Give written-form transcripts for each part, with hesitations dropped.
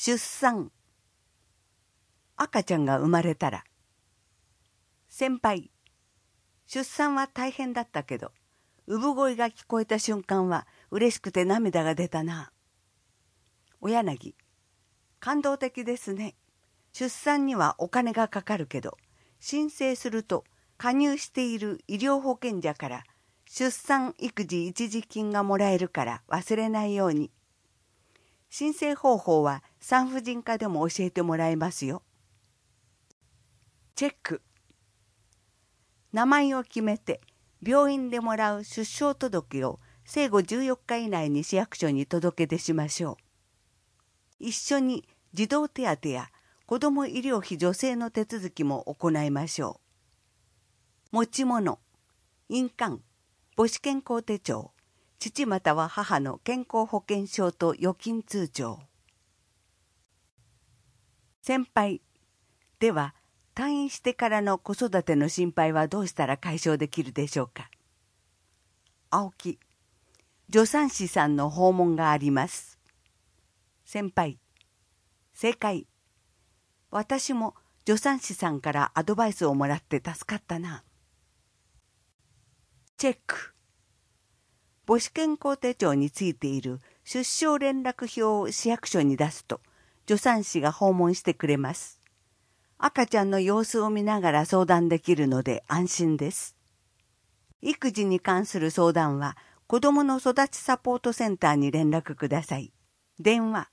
出産。赤ちゃんが生まれたら。先輩、出産は大変だったけど、産声が聞こえた瞬間は嬉しくて涙が出たな。お柳、感動的ですね。出産にはお金がかかるけど、申請すると加入している医療保険者から出産育児一時金がもらえるから忘れないように。申請方法は産婦人科でも教えてもらえますよ。チェック。名前を決めて病院でもらう出生届を生後14日以内に市役所に届け出しましょう。一緒に児童手当や子ども医療費助成の手続きも行いましょう。持ち物、印鑑、母子健康手帳、父または母の健康保険証と預金通帳。先輩、では退院してからの子育ての心配はどうしたら解消できるでしょうか。青木、助産師さんの訪問があります。先輩、正解。私も助産師さんからアドバイスをもらって助かったな。チェック。母子健康手帳についている出生連絡票を市役所に出すと助産師が訪問してくれます。赤ちゃんの様子を見ながら相談できるので安心です。育児に関する相談は子どもの育ちサポートセンターに連絡ください。電話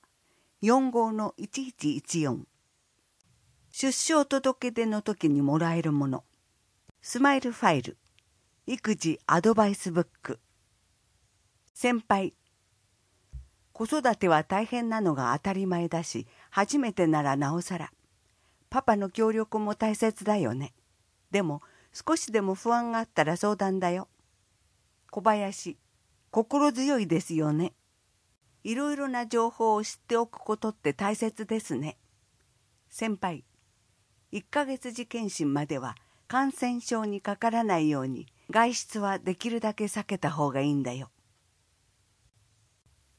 45-1114。出生届出の時にもらえるもの。スマイルファイル、育児アドバイスブック。先輩、子育ては大変なのが当たり前だし、初めてならなおさら。パパの協力も大切だよね。でも少しでも不安があったら相談だよ。小林、心強いですよね。いろいろな情報を知っておくことって大切ですね。先輩、1ヶ月時検診までは感染症にかからないように外出はできるだけ避けた方がいいんだよ。